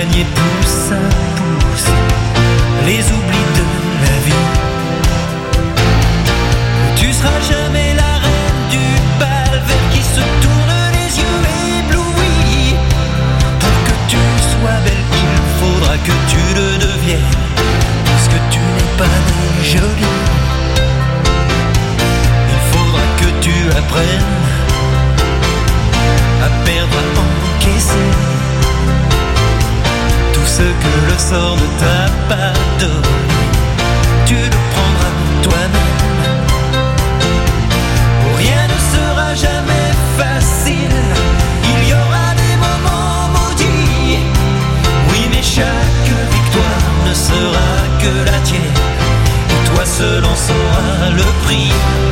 éloigner pouce à pouce les oublis de la vie. Tu seras jamais la reine du bal vers qui se tournent les yeux éblouis. Pour que tu sois belle, il faudra que tu le deviennes, parce que tu n'es pas née jolie. Il faudra que tu apprennes à perdre, à encaisser tout ce que le sort ne t'a pas donné. Tu le prendras toi-même. Rien ne sera jamais facile, il y aura des moments maudits. Oui, mais chaque victoire ne sera que la tienne, et toi seul en sauras le prix.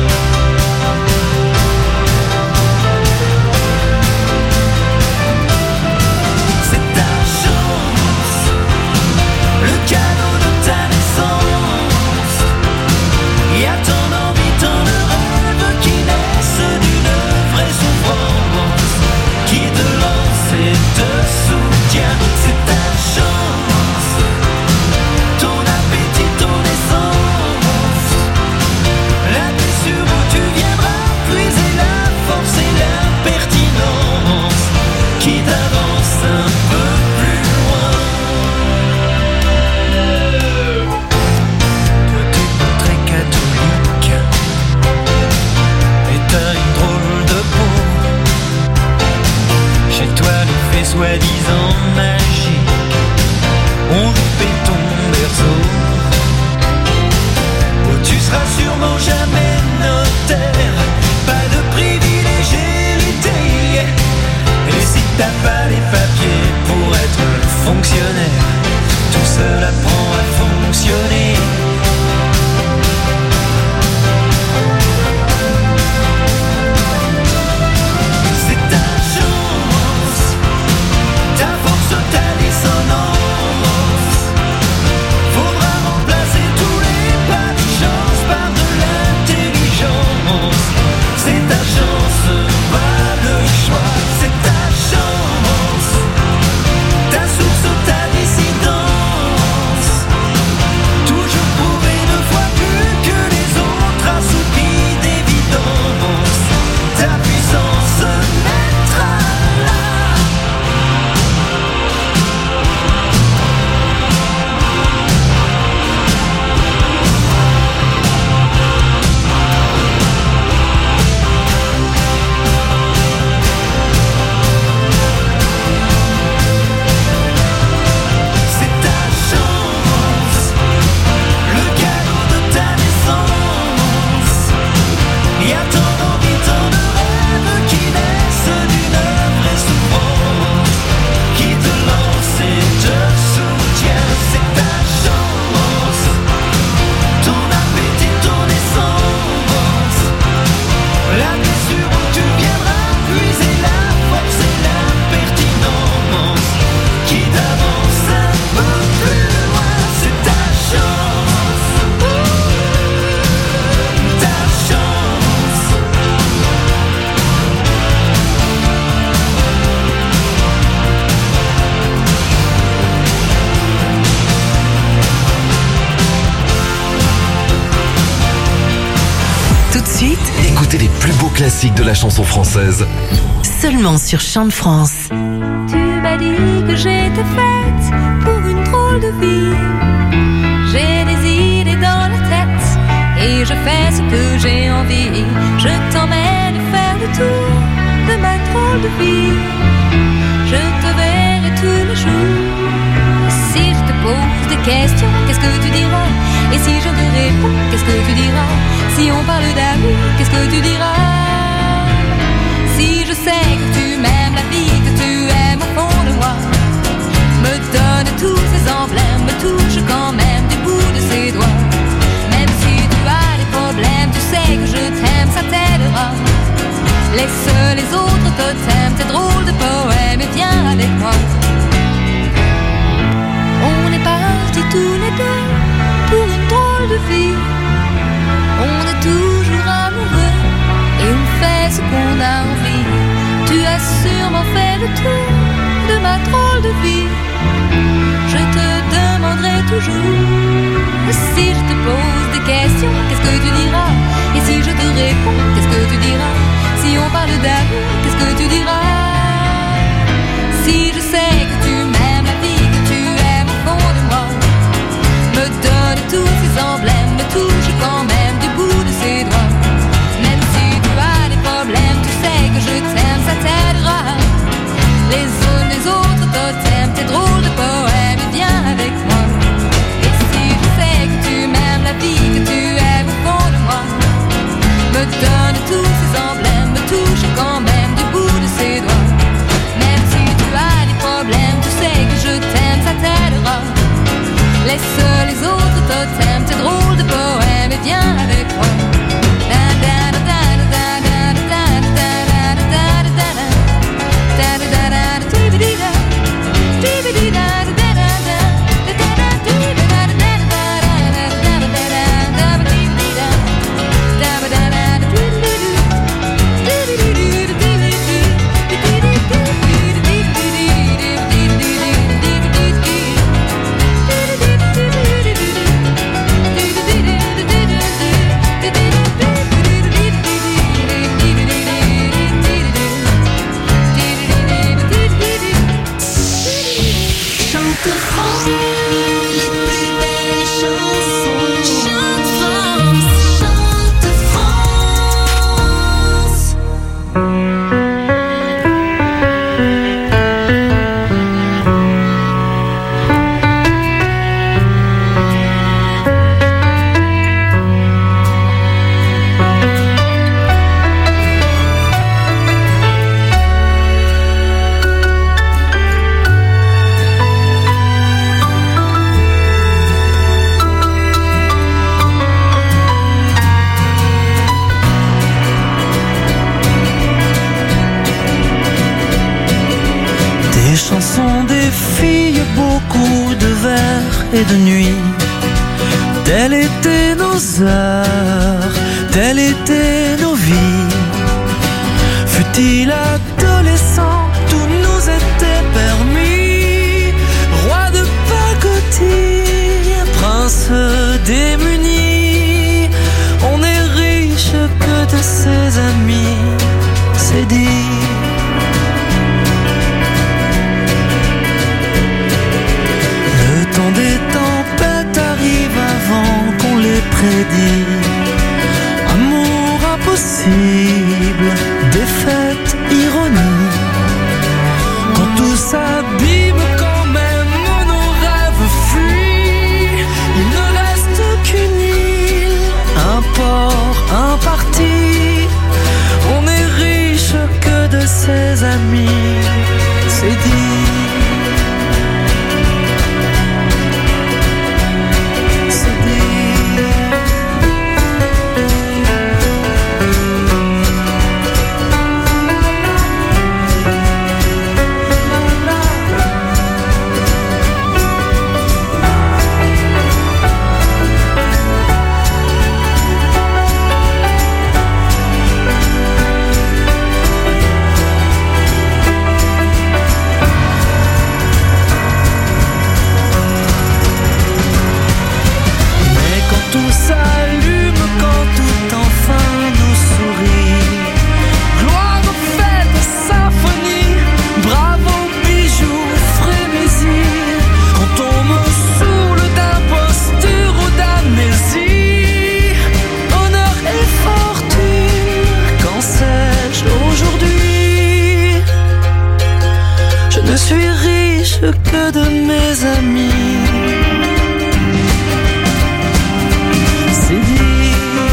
C'est ta chance, le cadeau de ta naissance. Il y a tant d'envie, tant de rêves qui naissent d'une vraie souffrance, qui te lance et te soutient. C'est ta chance, ton appétit, ton essence, la blessure où tu viendras puiser la force et l'impertinence qui t'avance un peu plus loin. Toi t'es pas très catholique et t'as une drôle de peau. Chez toi les faits soi-disant magiques ont loupé ton berceau. Oh, tu seras sûrement jamais notaire, pas de privilégié. Et si t'as pas les papiers pour être fonctionnaire, tout seul apprend à fonctionner. C'est ta chance, ta force, ta dissonance. Faudra remplacer tous les pas de chance par de l'intelligence. C'est ta chance, pas le choix. C'est ta chance, ta source, ta dissidence. Toujours prouver 2 fois plus que les autres, assoupie d'évidence. Ta puissance se mettra là. C'est ta chance, le cadeau de ta naissance. Il y a tant d'envie, tant de rêves qui naissent d'une vraie souffrance, qui te lance et te soutient. C'est ta chance, ton appétit, ton essence, la blessure où tu viendras puiser la force et l'impertinence qui t'avance un peu plus loin. C'est ta chance, ta chance. Tout de suite, Écoutez les plus beaux classiques de la chanson française. seulement sur Chant de France. Tu m'as dit que j'étais faite pour une drôle de vie. J'ai des idées dans la tête et je fais ce que j'ai envie. Je t'emmène faire le tour de ma drôle de vie. Je te verrai tous les jours. Si je te pose des questions, qu'est-ce que tu diras? Et si je te réponds, qu'est-ce que tu diras? Si on parle d'amour, qu'est-ce que tu diras? Si je sais que tu m'aimes la vie, que tu aimes au fond de moi, me donne tous ces emblèmes, me touche quand même du bout de ses doigts. Même si tu as des problèmes, tu sais que je t'aime, ça t'aidera. Laisse les autres totems, tes drôles de poèmes et viens avec moi. On est partis tous les deux pour une drôle de vie. On est toujours amoureux et on fait ce qu'on a envie. Tu as sûrement fait le tour de ma drôle de vie. je te demanderai toujours. Si je te pose des questions, qu'est-ce que tu diras? Et si je te réponds, qu'est-ce que tu diras? Si on parle d'amour, qu'est-ce que tu diras? Si je sais que tu m'aimes, la vie que tu aimes au fond de moi, me donne tous ces emblèmes, me touche quand même du bout de ses doigts. Même si tu as des problèmes, tu sais que je t'aime, ça t'aidera. Les autres totems, tes drôles de poèmes, viens avec moi. Et si je sais que tu m'aimes, la vie que tu aimes au fond de moi, me donne tous ces emblèmes, me touche quand même du bout de ses doigts. Même si tu as des problèmes, tu sais que je t'aime, ça t'aidera. Laisse les autres totems, tes drôles de poèmes, et viens avec moi. Et de nuit, telles étaient nos heures, telles étaient nos vies. Fut-il adolescent, tout nous était permis. Roi de pacotille, prince démuni, on est riche que de ses amis, c'est dit. Des tempêtes arrivent avant qu'on les prédit. Amour impossible, défaite, ironie. Quand tout s'abîme, quand même nos rêves fuient. Il ne reste qu'une île, un port, un parti. On est riche que de ses amis, c'est dit. Que de mes amis, c'est dit.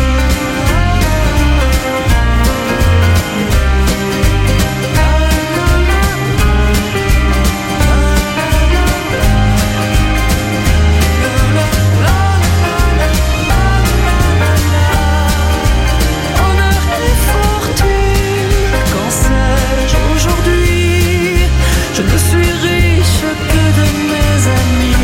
Honneur et fortune, qu'en sais-je aujourd'hui? Je ne suis riche que de mes amis.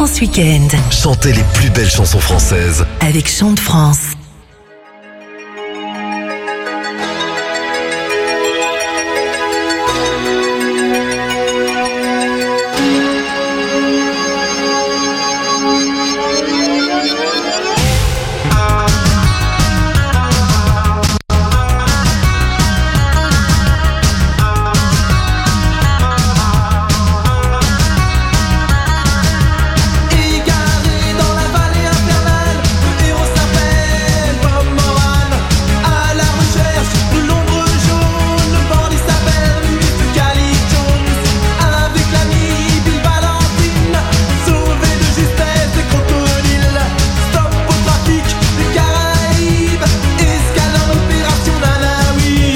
France Week-end Chantez les plus belles chansons françaises. avec Chant de France. Égaré dans la vallée infernale, le héros s'appelle Bob Moran. À la recherche de l'ombre jaune, le bandit s'appelle Mr. Cali Jones. Avec l'ami Bill Valentine, sauvé de justesse des crocodiles. Stop au trafic des Caraïbes, escale en opération Nanaouib.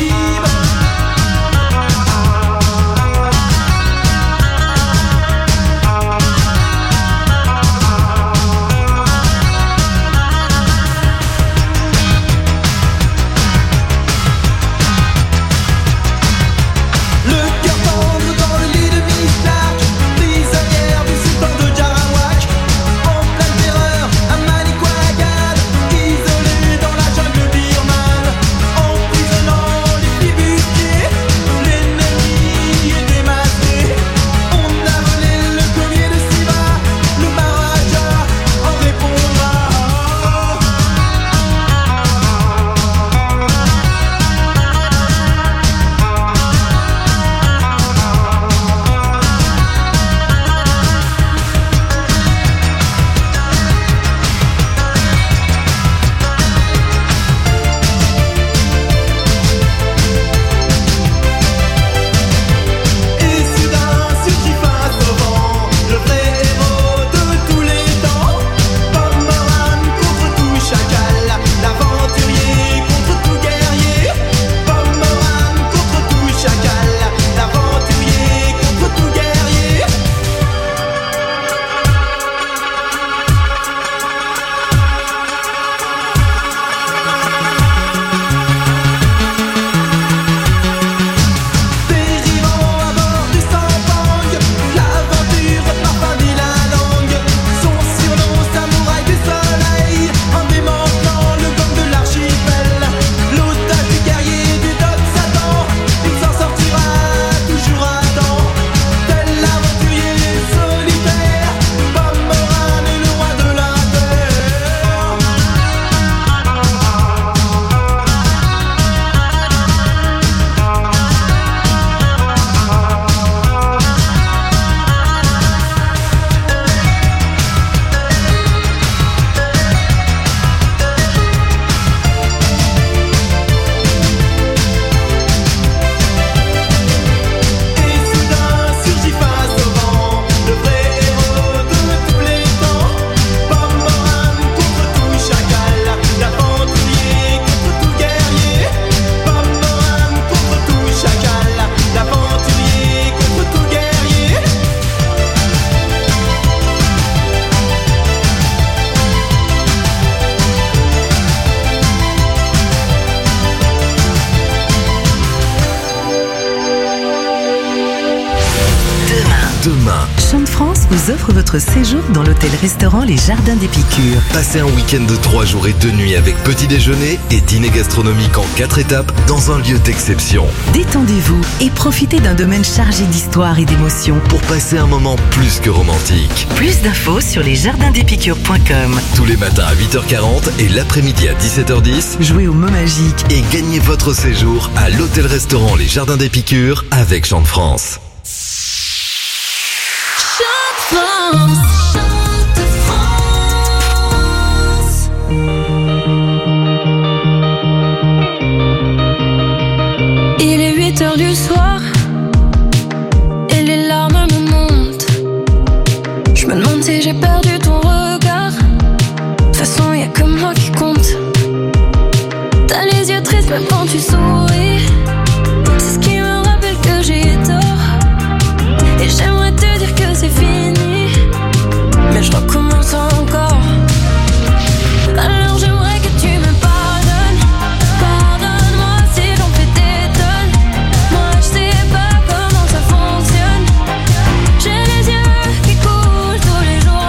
Le cœur tendre dans le lit de Miss Clark, prisonnière du sultan de Jarawak. En pleine terreur à Manicouagan, isolée dans la jungle birmane. Emprisonnant les flibustiers, l'ennemi est démasqué. On a volé le collier de Siva, le Maharaja en répondra. Et soudain surgit face au vent, le vrai héros de tous les temps. Bob Moran contre tout chacal, l'aventurier contre tout guerrier. Bob Moran contre tout chacal, l'aventurier contre tout guerrier. Dérivant à bord du Sampang, l'aventure parfum dit la langue. Son surnom samouraï du soleil, en démantelant le gang de l'archipel. L'otage du guerrier du Doc Satan, il s'en sortira toujours à temps. Tel l'aventurier solitaire, Bob Moran est le roi de la terre. Et soudain surgit face au vent, le vrai héros de tous les temps. Bob Moran contre tout chacal, l'aventurier contre tout guerrier. Bob Moran contre tout chacal, l'aventurier contre tout guerrier. Demain, Chant de France vous offre votre séjour dans l'hôtel-restaurant Les Jardins des Piqûres. passez un week-end de 3 jours et 2 nuits avec petit déjeuner et dîner gastronomique en 4 étapes dans un lieu d'exception. Détendez-vous et profitez d'un domaine chargé d'histoire et d'émotions. Pour passer un moment plus que romantique. Plus d'infos sur lesjardinsdespiqûres.com. Tous les matins à 8h40 et l'après-midi à 17h10. Jouez au mot magique. Et gagnez votre séjour à l'hôtel-restaurant Les Jardins des Piqûres avec Chant de France. Il est 8h du soir et les larmes me montent. Je me demande si j'ai perdu ton regard. De toute façon, y'a que moi qui compte. T'as les yeux tristes même quand tu souris. C'est ce qui me rappelle que j'ai tort. Et j'aimerais te dire que c'est fini, mais je recommence encore. Alors j'aimerais que tu me pardonnes. Pardonne-moi si j'en fais des tonnes. Moi je sais pas comment ça fonctionne. J'ai les yeux qui coulent tous les jours.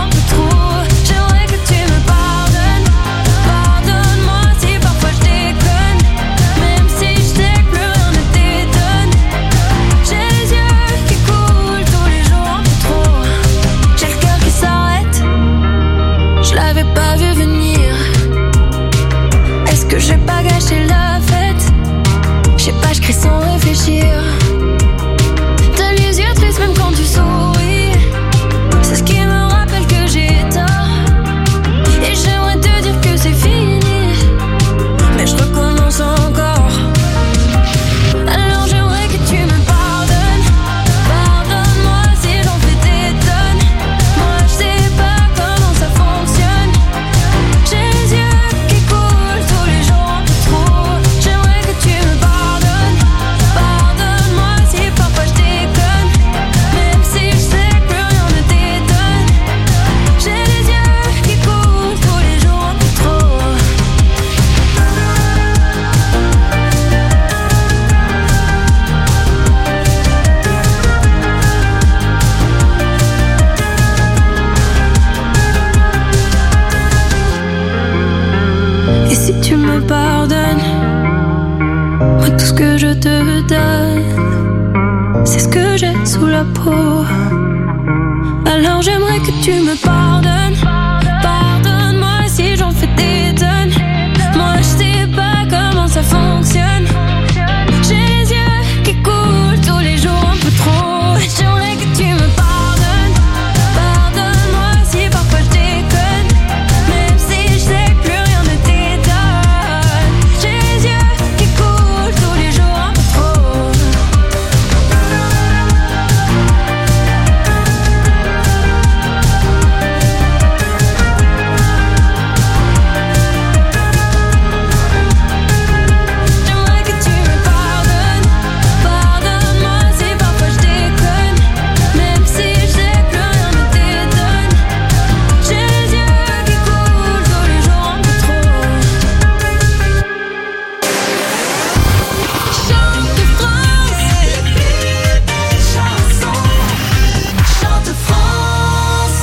tu me pardonnes. Moi tout ce que je te donne, c'est ce que j'ai sous la peau. Alors j'aimerais que tu me pardonnes. Pardonne-moi si j'en fais des tonnes. Moi je sais pas comment ça fonctionne. J'ai les yeux qui coulent tous les jours un peu trop. J'aimerais que tu me pardonnes. Pardonne-moi si parfois je déconne, même si je sais que plus rien ne t'étonne. J'ai les yeux qui coulent tous les jours un peu trop. J'aimerais que tu me pardonnes. Pardonne-moi si parfois je déconne, même si je sais que plus rien ne t'étonne. J'ai les yeux qui coulent tous les jours un peu trop. Chante France, les plus belles chansons. Chante France.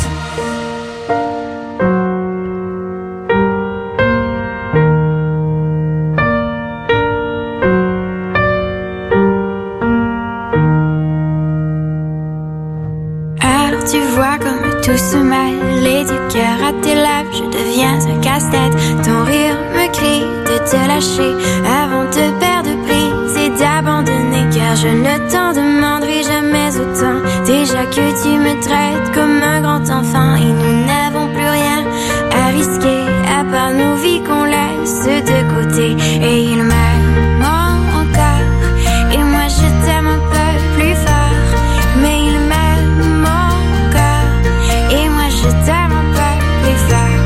Alors tu vois comme tout se mêle et du cœur à tes lèvres, je deviens un casse-tête. Ton rire me crie de te lâcher avant de perdre prise et d'abandonner, car je ne t'en demanderai jamais autant. Déjà que tu me traites comme un grand enfant et nous n'avons plus rien à risquer à part nos vies qu'on laisse de côté. Et il m'aime encore et moi je t'aime un peu plus fort, mais il m'aime encore et moi je t'aime un peu plus fort.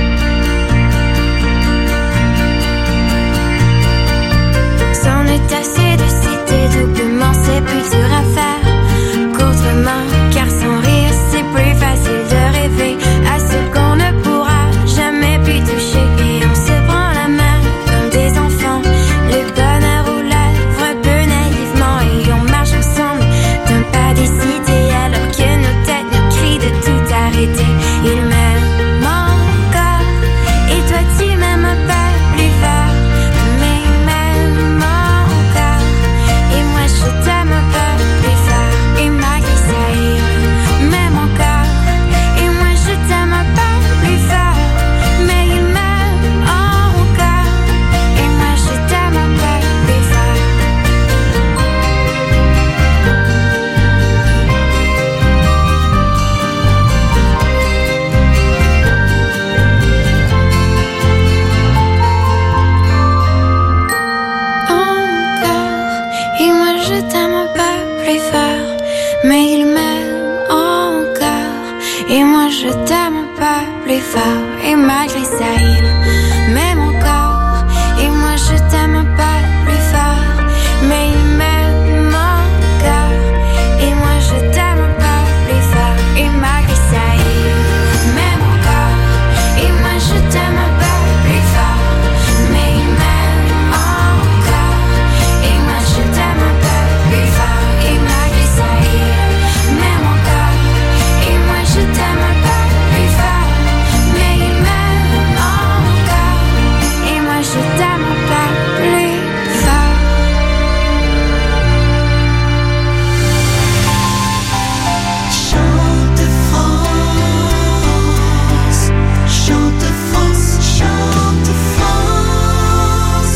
C'en est assez de citer doublement, c'est plus dur à faire qu'autrement, car sans rire c'est plus facile de rêver à ce qu'on ne pourra jamais plus toucher. Et on se prend la main comme des enfants, le bonheur aux lèvres un peu naïvement, et on marche ensemble d'un pas décidé alors que nos têtes nous crient de tout arrêter. Il m'aime encore et toi tu m'aimes un peu plus fort, mais il m'aime encore et moi je t'aime un peu plus fort. Et malgré ça il m'aime encore et moi je t'aime un peu plus fort, mais il m'aime encore et moi je t'aime un peu plus fort. Encore et moi je t'aime un peu plus fort, mais il m'aime encore et moi je t'aime un peu plus fort. Et malgré ça il m'aime encore et moi je t'aime un peu plus fort, mais il m'aime encore et moi je t'aime un peu plus fort. Et malgré ça il m'aime encore et moi je t'aime un peu plus fort, mais il m'aime encore et moi je t'aime un peu plus fort. Et malgré ça il m'aime encore et moi je t'aime un peu plus fort, mais il m'aime encore et moi je t'aime un peu plus fort. Chante France, chante France, chante France.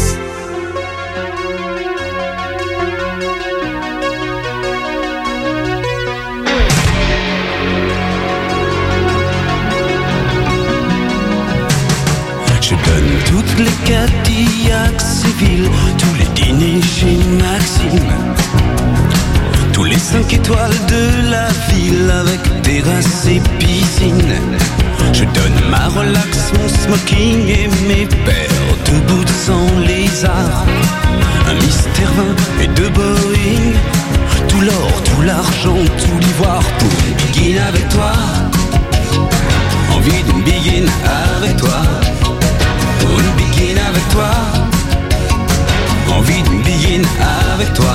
Je donne toutes les Cadillacs Séville, tous les dîners chez Maxime, tous les 5 étoiles de la ville avec terrasse et piscine. Je donne ma relax, mon smoking et mes paires de boots sans lézard, un Mystère 20 et 2 Boeing, tout l'or, tout l'argent, tout l'ivoire pour une biguine avec toi. Envie d'une biguine avec toi, pour une biguine avec toi. Envie d'une biguine avec toi.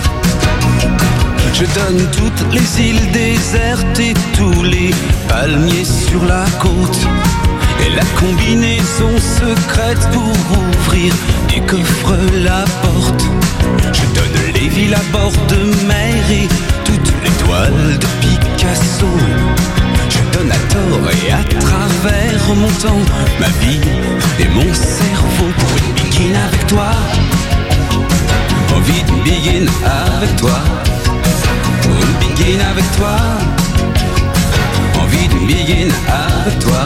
Je donne toutes les îles désertes et tous les palmiers sur la côte, Et la combinaison secrète pour ouvrir du coffre la porte. Je donne les villes à bord de mer et toutes les toiles de Picasso. Je donne à tort et à travers mon temps, ma vie et mon cerveau pour une begin avec toi. Envie de begin avec toi. Pour une begin avec toi. Envie de begin avec toi.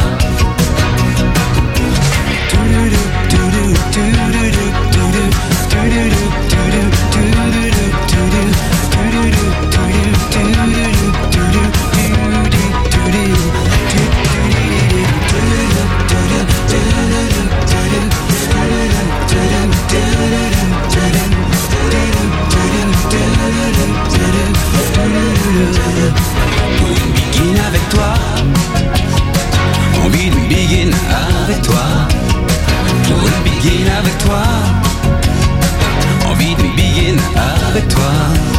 Pour une begin avec toi. Envie de begin avec toi. Pour une begin avec toi. Envie de begin avec toi.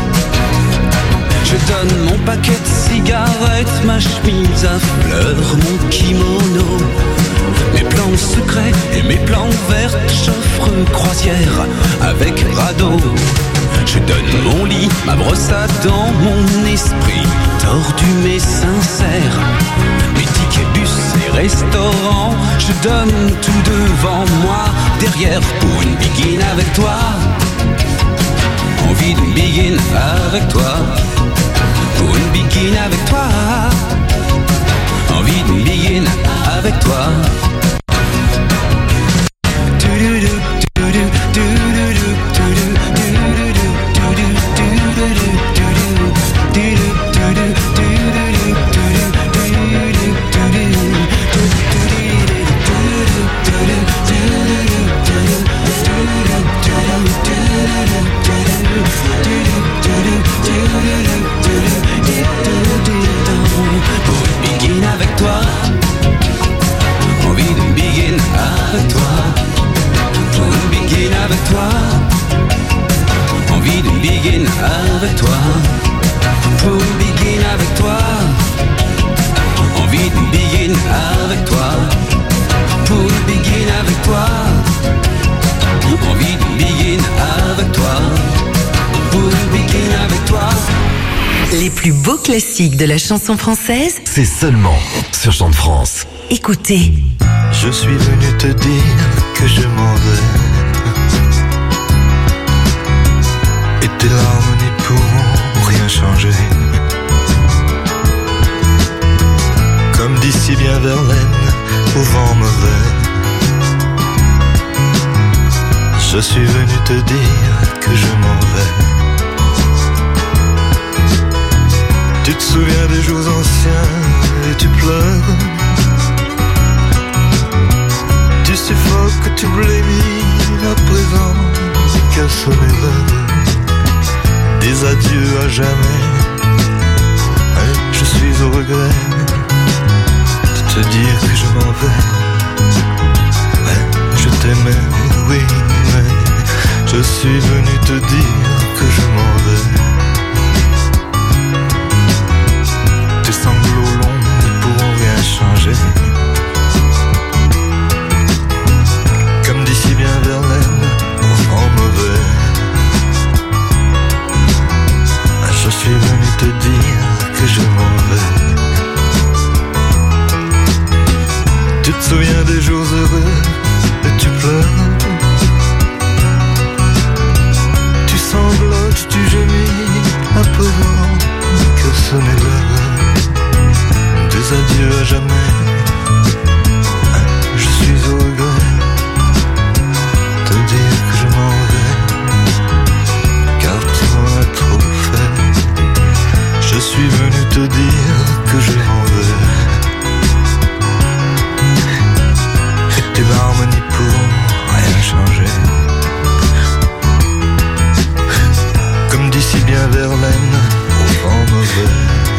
Je donne mon paquet de cigarettes, ma chemise à fleurs, mon kimono, mes plans secrets et mes plans verts, j'offre croisière avec radeau. Je donne mon lit, ma brosse à dents, mon esprit tordu mais sincère. Mes tickets bus et restaurants, je donne tout devant moi, derrière pour une begin avec toi. Envie de begin avec toi. Pour une begin avec toi. Envie de begin avec toi. Avec toi, pour begin avec toi. Envie de begin avec toi. Pour begin avec toi. Envie de begin avec toi. Pour begin avec toi. Les plus beaux classiques de la chanson française, c'est seulement sur Chant de France. Écoutez. Je suis venu te dire que je m'en vais. Et tes larmes n'y pourront rien changer. Comme dit si bien Verlaine, au vent mauvais. Je suis venu te dire que je m'en vais. Tu te souviens des jours anciens et tu pleures. Tu suffoques, tu blémis à présent. Qu'à sonner l'heure des adieux à jamais. Je suis au regret de te dire que je m'en vais. Je t'aimais, oui, mais je suis venu te dire que je m'en vais. Tes sanglots longs ne pourront rien changer. Comme dit si bien Verlaine, au vent mauvais. Je suis venu te dire que je m'en vais. Tu te souviens des jours heureux et tu pleures. Tu sanglotes, tu gémis à présent. Que sonnait l'heure des adieux à jamais. Je suis au regret de te dire que je m'en vais. Car tu m'en as trop fait. Je suis venu te dire que je m'en vais. Et tes larmes n'y pourront rien changer. Comme dit si bien Verlaine, au vent mauvais.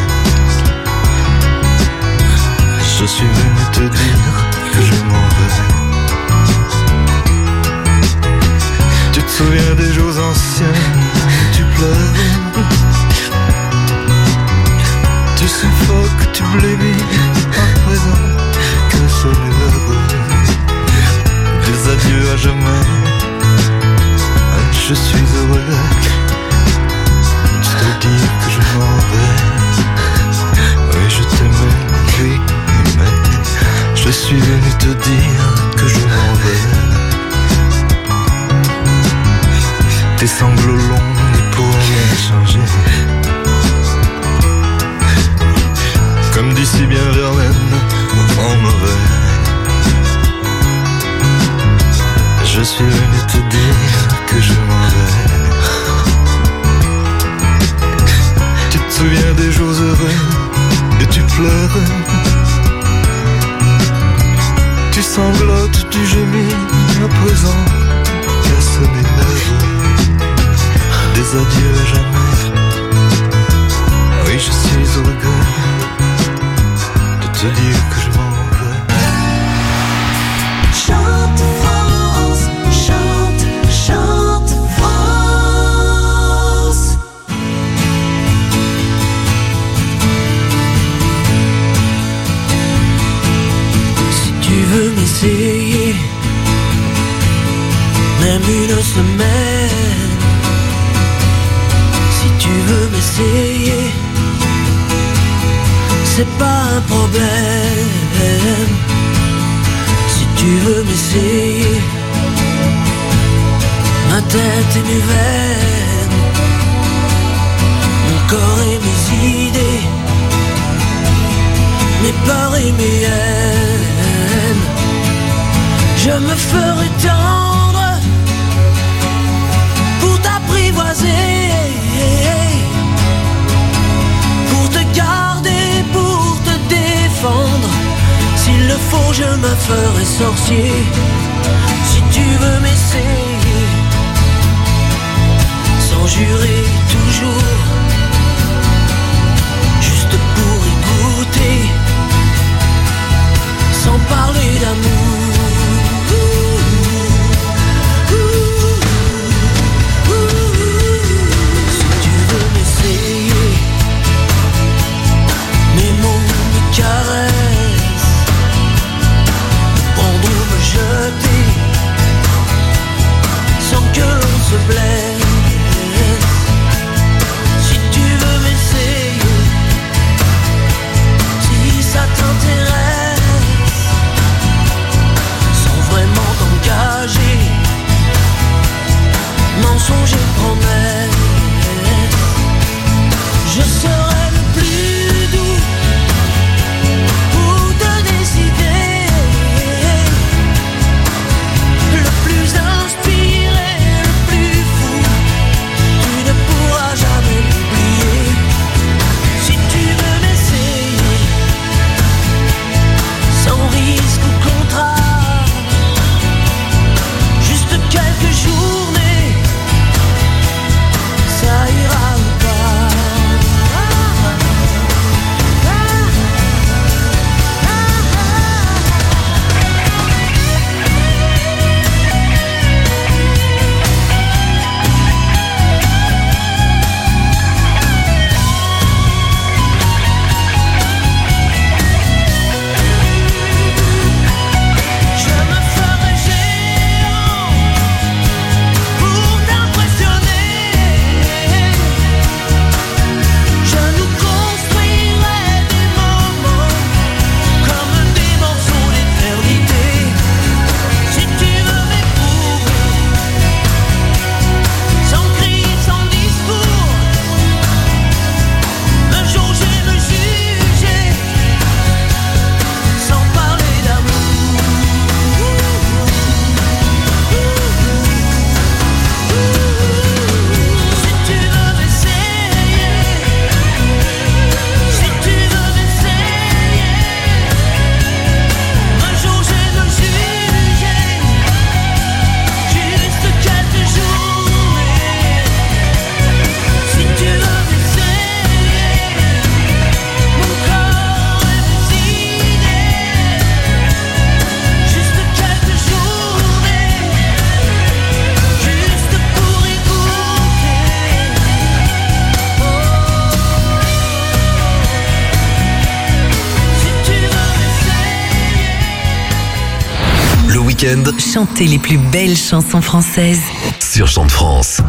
Je suis venu te dire que je m'en vais. Tu te souviens des jours anciens, tu pleures. Tu suffoques, tu blémis à présent. Que sonne l'heure jamais. Je suis heureux de te dire que je m'en vais. Oui, je t'aimais, oui, mais je suis venu te dire que je m'en vais. Tes sanglots longs ne pourront rien changer. Comme dit si bien Verlaine, au vent mauvais. Je suis venu te dire que je m'en vais. Tu te souviens des jours heureux et tu pleures. Tu sanglotes, tu gémis, à présent personne n'est l'heure. Des adieux à jamais. Oui, je suis au regret de te dire que je m'en vais. Chante France, chante, chante France. Si tu veux m'essayer, même une semaine. Si tu veux m'essayer, c'est pas un problème. Si tu veux m'essayer, ma tête et mes veines, mon corps et mes idées, mes peurs et mes haines, je me ferai tendre pour t'apprivoiser, pour te garder, pour te défendre. S'il le faut, je me ferai sorcier. Si tu veux m'essayer, sans jurer toujours, juste pour écouter, sans parler d'amour. Si tu veux m'essayer, mes mots, mes caresses, me prendre ou me jeter, sans que l'on se blesse. week-end Chantez les plus belles chansons françaises. sur Chante France.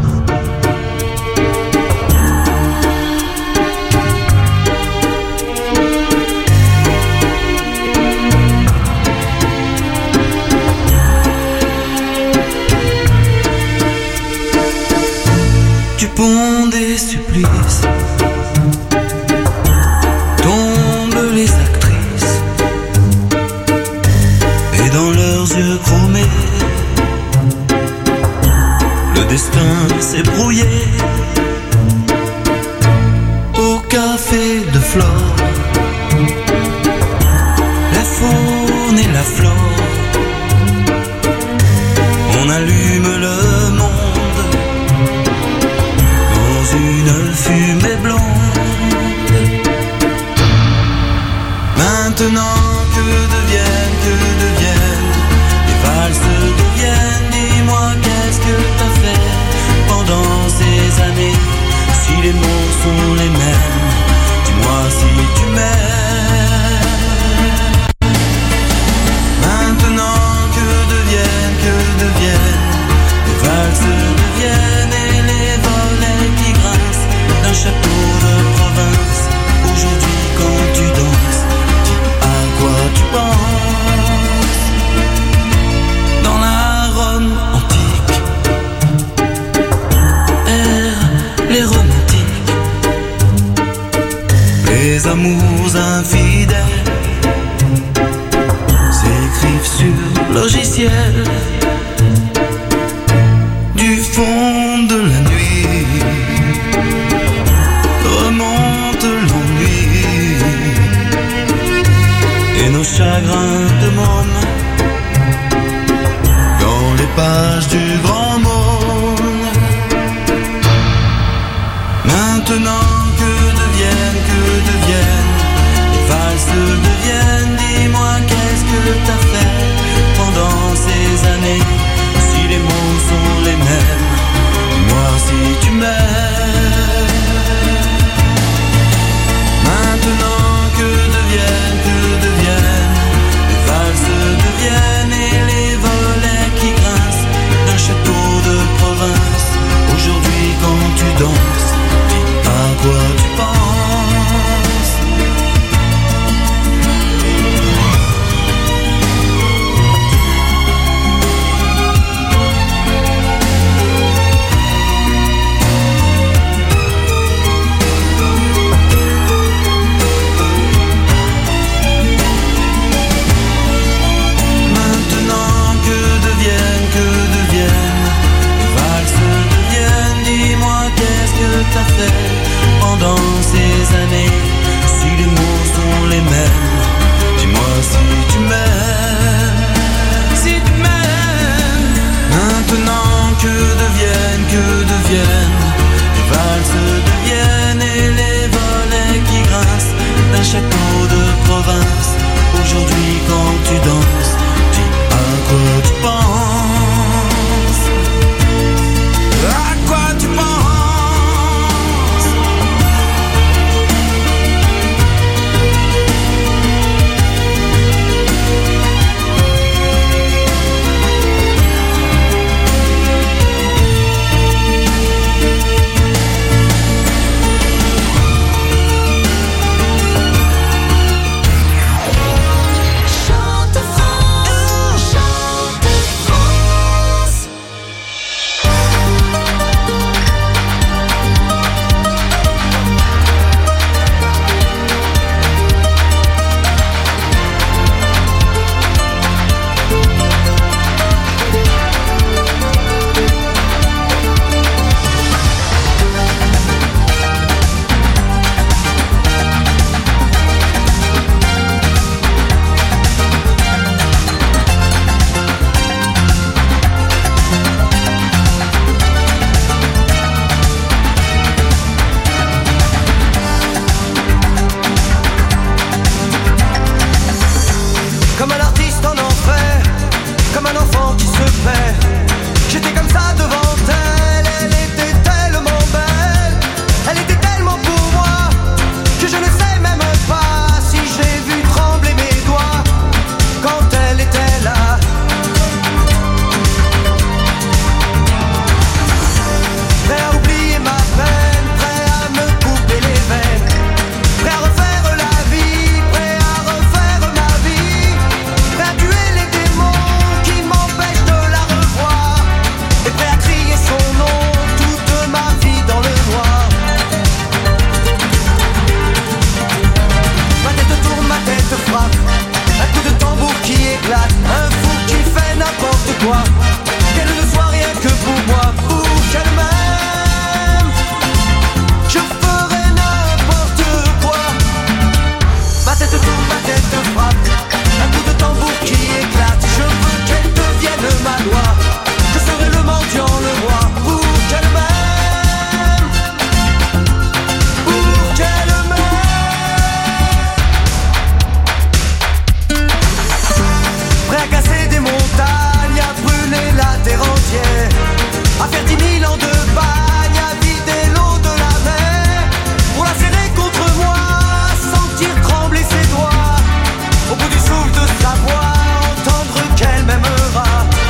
Du pont des supplices tombent les actrices, et dans leurs yeux chromés le destin s'est brouillé. Au café de Flore, la faune et la flore, on allume le monde dans une fumée blonde. Maintenant que deviennent les valses deviennent. Dis-moi qu'est-ce que t'as fait pendant ces années? Si les mots sont les mêmes, dis-moi si tu m'aimes. Maintenant que deviennent les valses deviennent, et les volets qui grincent d'un château de province. Aujourd'hui quand tu danses, dis à quoi tu penses. Dans la Rome antique errent les romantiques, les amours infidèles s'écrivent sur logiciel. Du fond de la nuit remonte l'ennui, et nos chagrins de môme dans les pages du grand monde. Maintenant que deviennent les valses deviennent. Dis-moi qu'est-ce que t'as fait pendant ces années? Si les mots sont les mêmes, dis-moi si tu m'aimes. Maintenant que deviennent les valses deviennent, et les volets qui grincent d'un château de province. Aujourd'hui quand tu danses, dis à quoi tu penses. Maintenant que deviennent les valses deviennent. Dis-moi qu'est-ce que t'as fait pendant ces années? Si les mots sont les mêmes, dis-moi si tu m'aimes. Si tu m'aimes. Maintenant que deviennent les valses deviennent, et les volets qui grincent d'un château de province. Aujourd'hui quand tu danses, dis à quoi tu penses. À quoi tu penses. Chante ma tête frappe. Un coup de tambour qui éclate. Je veux qu'elle devienne ma loi. Je serai le mendiant, le roi. Pour qu'elle m'aime. Pour qu'elle m'aime. Prêt à casser des montagnes, à brûler la terre entière, à faire 10 000 ans de bagne, à vider l'eau de la mer, pour la serrer contre moi, sentir trembler ses doigts, au bout du souffle de sa voix, entendre qu'elle m'aimera.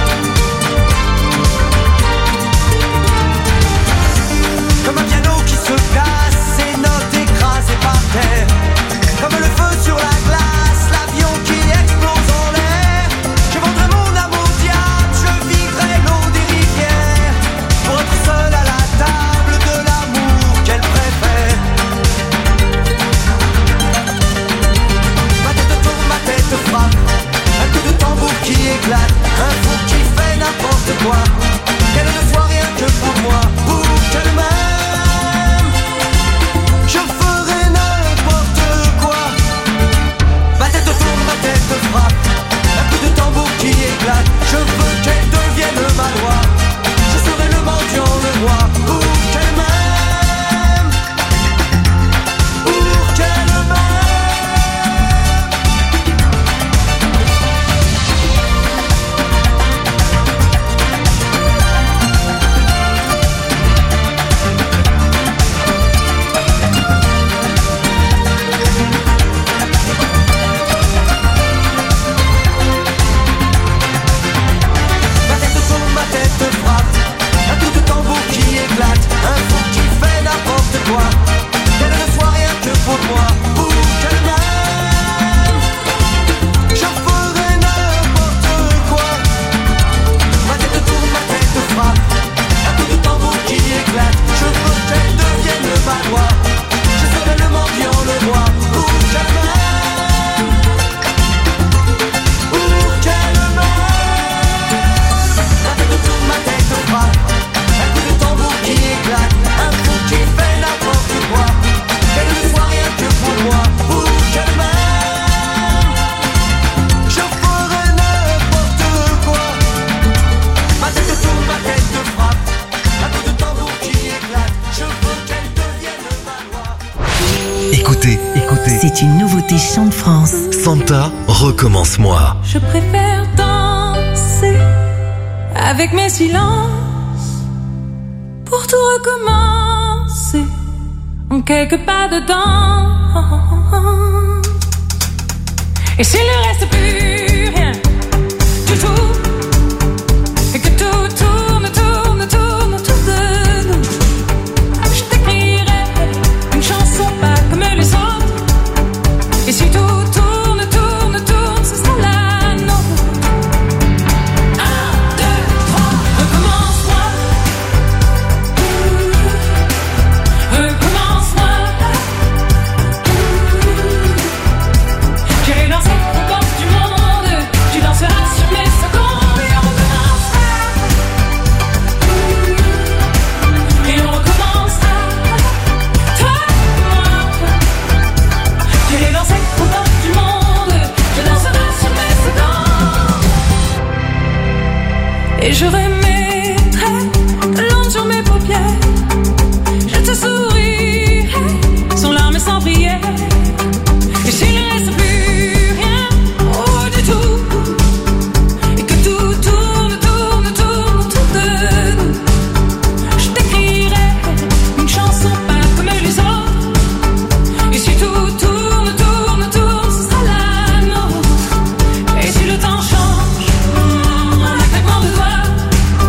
Comme un piano qui se casse, ses notes écrasées par terre, comme le feu sur la glace, l'avion qui explose en l'air. Je vendrai mon âme au diable, je vivrai l'eau des rivières, pour être seul à la table de l'amour qu'elle préfère. Ma tête tourne, ma tête frappe, un coup de tambour qui éclate, un fou qui fait n'importe quoi, qu'elle ne soit rien que pour moi, pour qu'elle m'aime. Je ferai n'importe quoi. Ma tête tourne, ma tête frappe, un coup de tambour qui éclate. Je veux qu'elle devienne ma loi. Je serai le mendiant, le roi. Pour qu'elle m'aime. Pour qu'elle m'aime. Ma tête tourne, ma tête frappe, un coup de tambour qui éclate, un fou qui fait n'importe quoi, qu'elle ne soit rien que pour moi, pour qu'elle m'aime. Je ferai n'importe quoi. Ma tête tourne, ma tête frappe, un coup de tambour qui éclate. Je veux qu'elle devienne ma loi. Je serai le mendiant, le roi, pour qu'elle m'aime. Pour qu'elle m'aime. Ma tête tourne, ma tête frappe, un coup de tambour qui éclate, un fou qui fait n'importe quoi, qu'elle ne soit rien que pour moi, pour qu'elle m'aime. Je ferai n'importe quoi. Ma tête tourne, ma tête frappe, un coup de tambour qui éclate. Je veux qu'elle devienne ma loi. Écoutez, C'est une nouveauté Chant de France. Santa, recommence-moi. Je préfère danser avec mes silences pour tout recommencer en quelques pas dedans. Et s'il ne reste plus rien du tout, et que tout tourne autour de nous, je t'écrirai une chanson pas comme les autres. Et si tout tourne, ce sera la nôtre. 1, 2, 3, recommence-moi. Recommence-moi. J'irai danser aux portes du monde. Tu danseras sur mes secondes. Et on recommencera. Et on recommencera. Toi et moi. J'irai danser aux portes du monde. Je danserai sur mes secondes. Et je remettrai de l'ombre sur mes paupières. Je te sourirai sans larmes et sans prière. Et s'il ne reste plus rien, oh du tout, et que tout tourne autour de nous, je t'écrirai une chanson pas comme les autres. Et si tout tourne, ce sera la nôtre. Et si le temps change, en un claquement de doigts,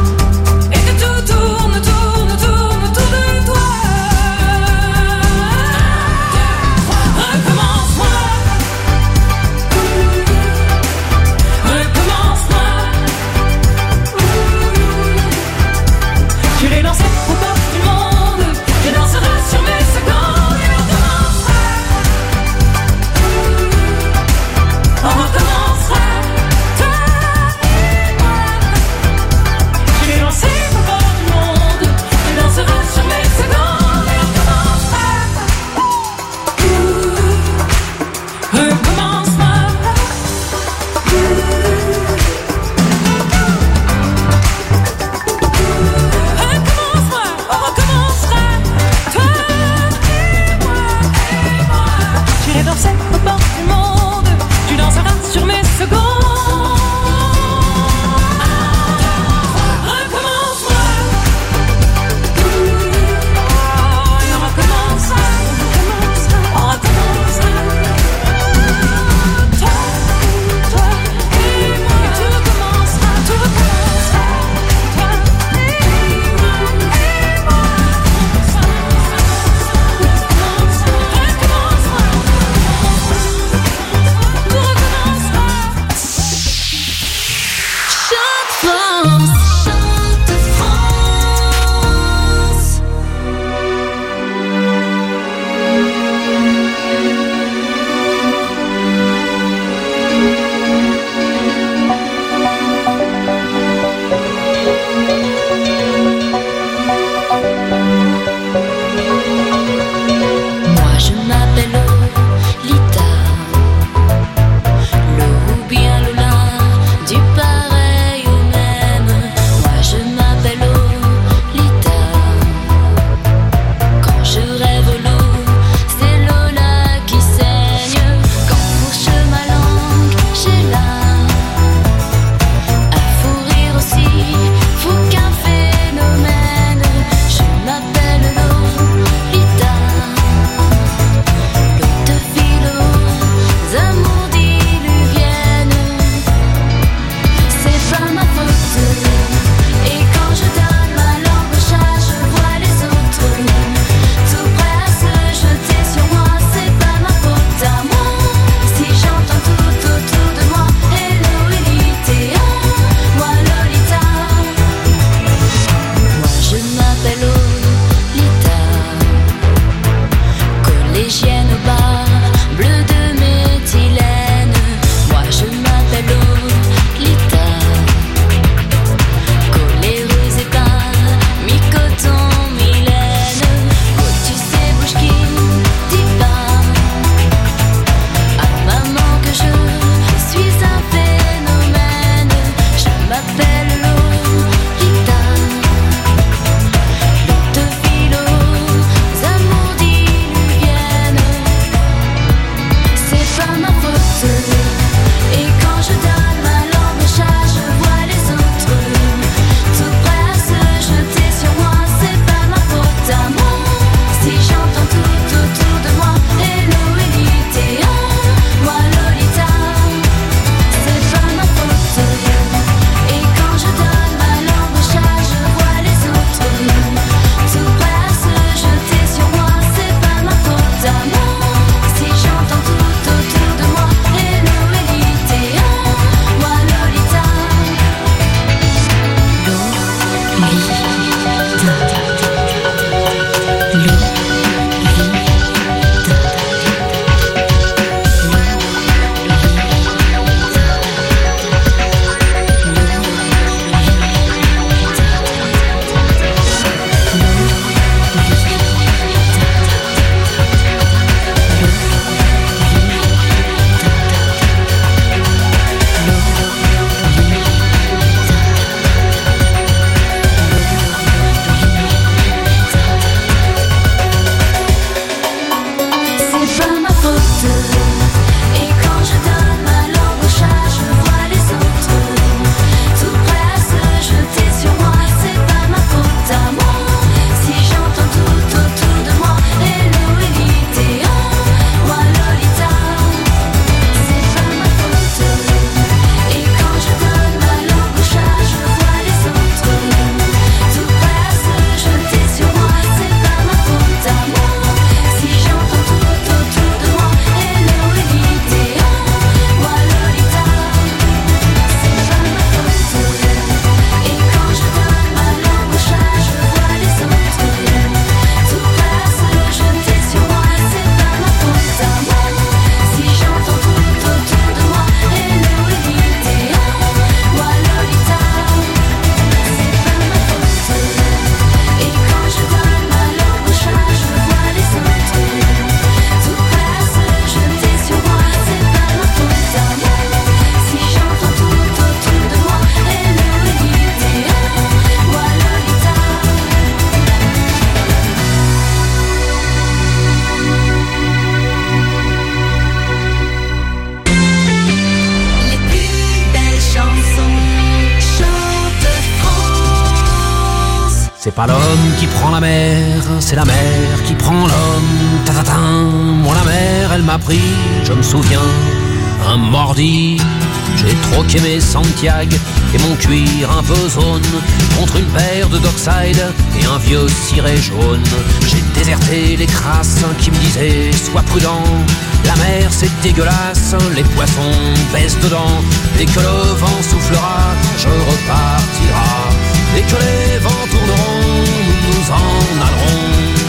C'est pas l'homme qui prend la mer, c'est la mer qui prend l'homme. Ta-ta-ta. Moi la mer, elle m'a pris, je me souviens, un mordi. J'ai troqué mes Santiago et mon cuir un peu zone contre une paire de Dockside et un vieux ciré jaune. J'ai déserté les crasses qui me disaient sois prudent, la mer c'est dégueulasse, les poissons baissent dedans. Dès que le vent soufflera, je repartira. Dès que les vents tourneront, nous nous en allerons.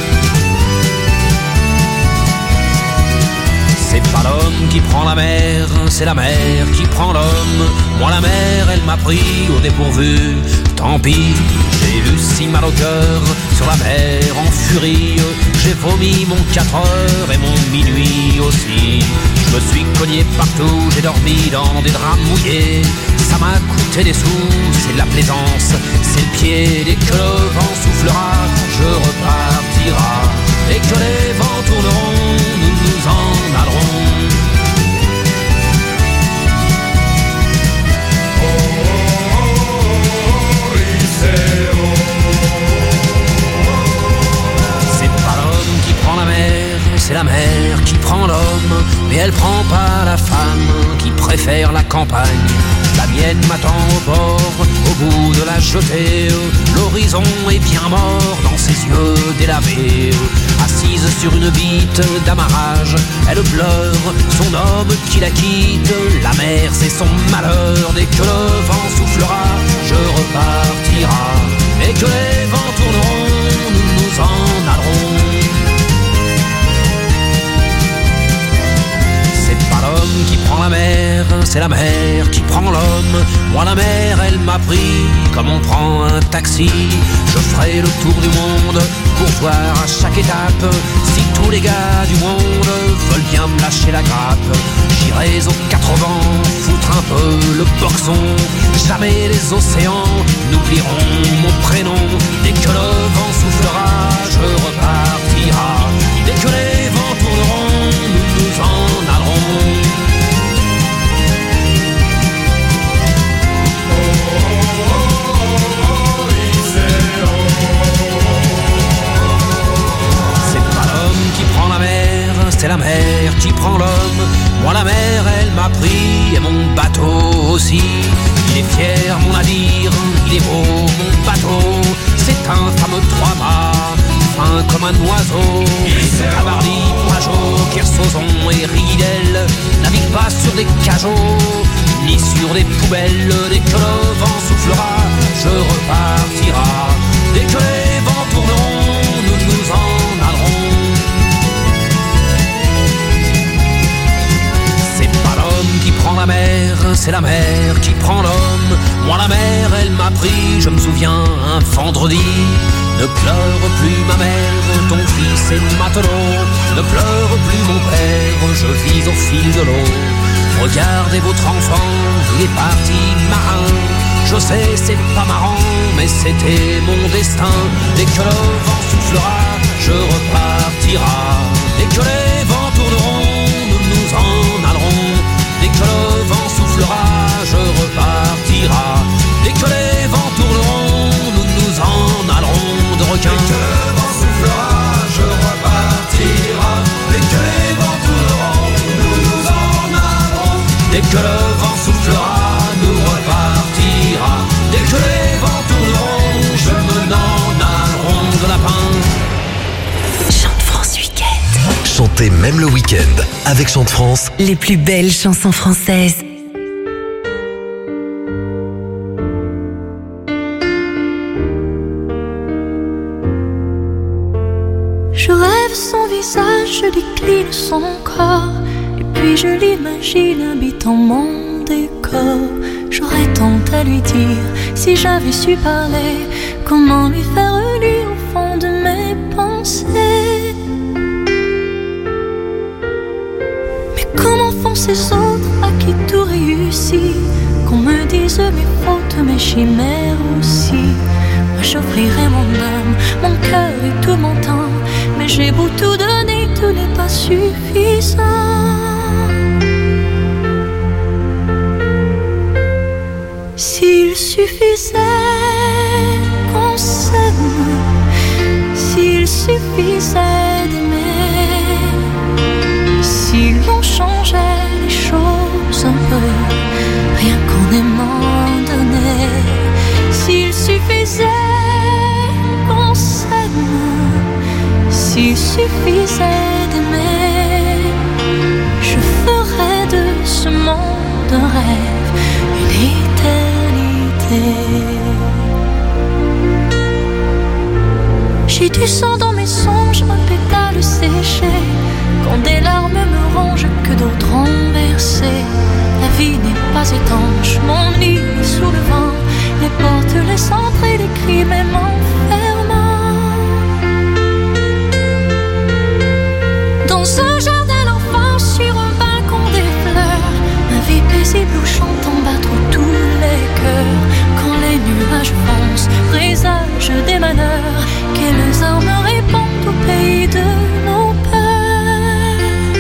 C'est pas l'homme qui prend la mer, c'est la mer qui prend l'homme. Moi la mer, elle m'a pris au dépourvu. Tant pis, j'ai eu si mal au cœur sur la mer en furie. J'ai vomi mon 4 heures et mon minuit aussi. Je me suis cogné partout, j'ai dormi dans des draps mouillés. Ça m'a coûté des sous, c'est de la plaisance, c'est le pied. Dès que le vent soufflera, je repartira. Dès que les vents tourneront, nous nous en allerons. C'est pas l'homme qui prend la mer, c'est la mer qui prend l'homme. Mais elle prend pas la femme qui préfère la campagne. La mienne m'attend au bord, au bout de la jetée. L'horizon est bien mort dans ses yeux délavés. Assise sur une bite d'amarrage, elle pleure son homme qui la quitte. La mer c'est son malheur, dès que le vent soufflera, je repartira. Dès que les vents tourneront, nous nous en allerons. C'est pas l'homme qui prend la mer, c'est la mer qui prend l'homme. Moi la mer, elle m'a pris comme on prend un taxi. Je ferai le tour du monde pour voir à chaque étape si tous les gars du monde veulent bien me lâcher la grappe. J'irai aux 4 vents, foutre un peu le boxon. Jamais les océans n'oublieront mon prénom. Dès que le vent soufflera, je repartira. Dès que les vents tourneront, nous nous en allerons. C'est la mer qui prend l'homme. Moi la mer elle m'a pris et mon bateau aussi. Il est fier mon navire, il est beau mon bateau. C'est un fameux 3-mâts, fin comme un oiseau. Cabarly, Pajot, Kersozon et Ridel navigue pas sur des cajots ni sur des poubelles. Dès que le vent soufflera, je repartira. Dès que les vents tourneront, nous nous en allerons. Qui prend la mer, c'est la mer qui prend l'homme. Moi la mer, elle m'a pris, je me souviens, un vendredi. Ne pleure plus ma mère, ton fils est matelot. Ne pleure plus mon père, je vis au fil de l'eau. Regardez votre enfant, il est parti marin. Je sais, c'est pas marrant, mais c'était mon destin. Dès que le vent soufflera, je repartira. Dès que les vents tourneront, nous nous en allerons. Dès que le vent soufflera, je repartira. Dès que les vents tourneront, nous nous en allerons de requins. Dès que le vent soufflera, je repartira. Dès que les vents tourneront, nous nous en allerons. Dès que le vent soufflera, nous repartira. Dès que les vents tourneront, je me n'en allerons de lapin. Chante France Week-end. Chantez même le week-end avec Chante France. Les plus belles chansons françaises. Je rêve son visage, je décline son corps. Et puis je l'imagine habitant mon décor. J'aurais tant à lui dire si j'avais su parler. Comment lui faire lire au fond de mes pensées. Mais comment font ces autres à qui tout réussit? Qu'on me dise mes fautes, mes chimères aussi. Moi j'offrirai mon âme, mon cœur et tout mon temps. Mais j'ai beau tout donner, tout n'est pas suffisant. S'il suffisait qu'on s'aime, suffisait d'aimer, si l'on changeait les choses un peu, rien qu'en aimant donner, s'il suffisait qu'on s'aime, s'il suffisait d'aimer, je ferais de ce monde un rêve, une éternité. J'ai du sang dans mes songes, un pétale séché, quand des larmes me rongent que d'autres ont versé. La vie n'est pas étanche, mon lit est sous le vent, les portes, les centres et les cris même enfermant. Dans un jardin d'enfants, sur un balcon des fleurs, ma vie paisible où j'entends battre tous les cœurs. Quand les nuages foncent, présagent des malheurs, quelles armes répondent au pays de nos peurs.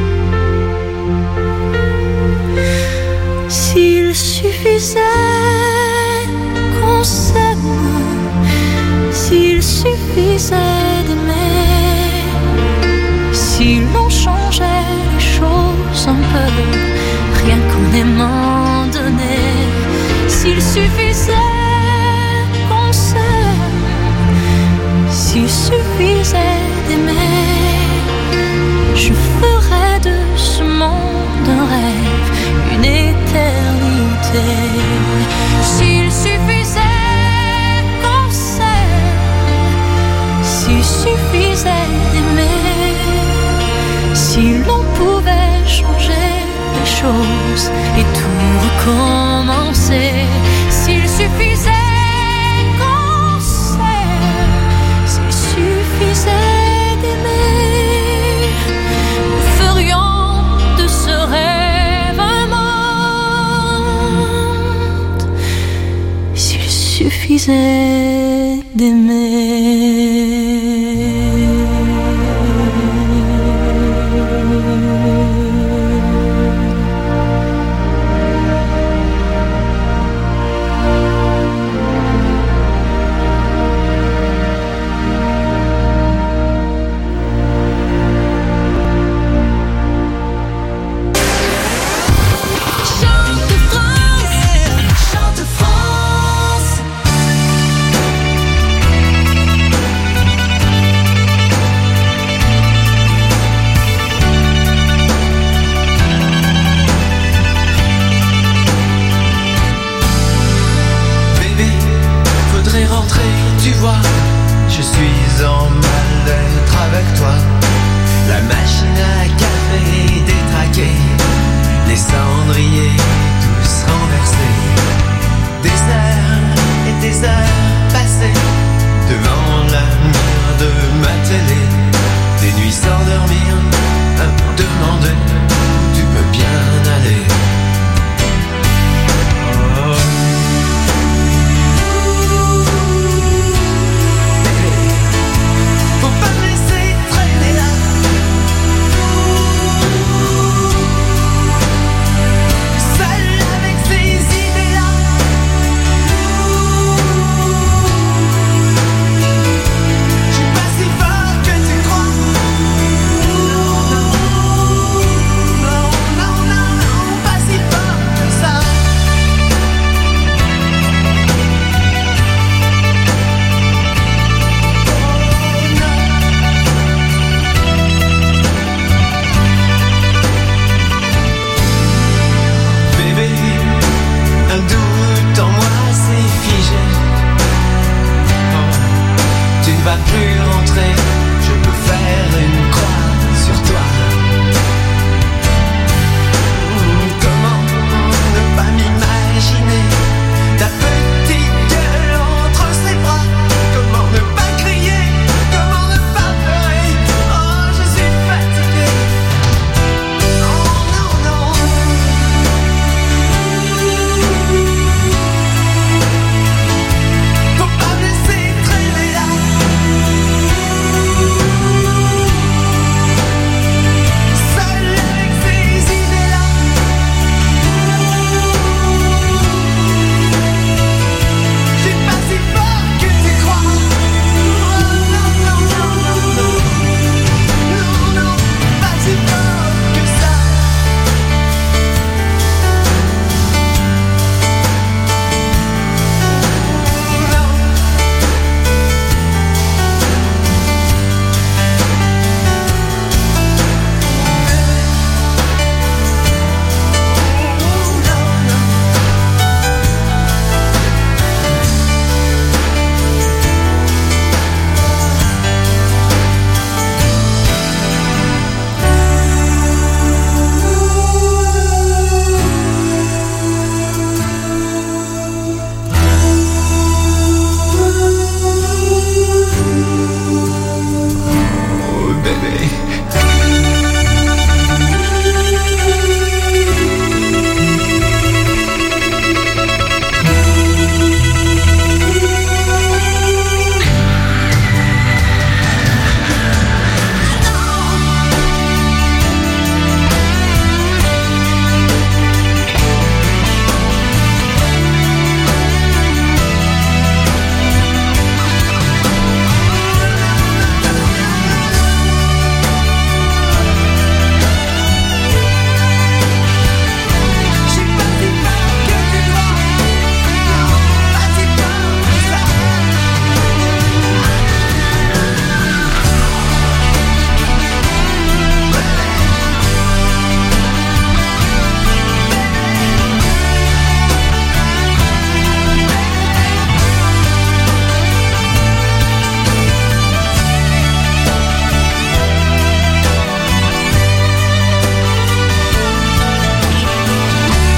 S'il suffisait qu'on s'aime, s'il suffisait d'aimer, si l'on changeait les choses un peu, rien qu'en aimant donner, s'il suffisait qu'on s'aime, s'il suffisait d'aimer, je ferais de ce monde un rêve, une éternité. S'il suffisait qu'on s'aime, s'il suffisait d'aimer, si l'on pouvait changer les choses et tout recommencer, s'il suffisait qu'on s'aime, s'il suffisait d'aimer, nous ferions de ce rêve un monde, s'il suffisait d'aimer.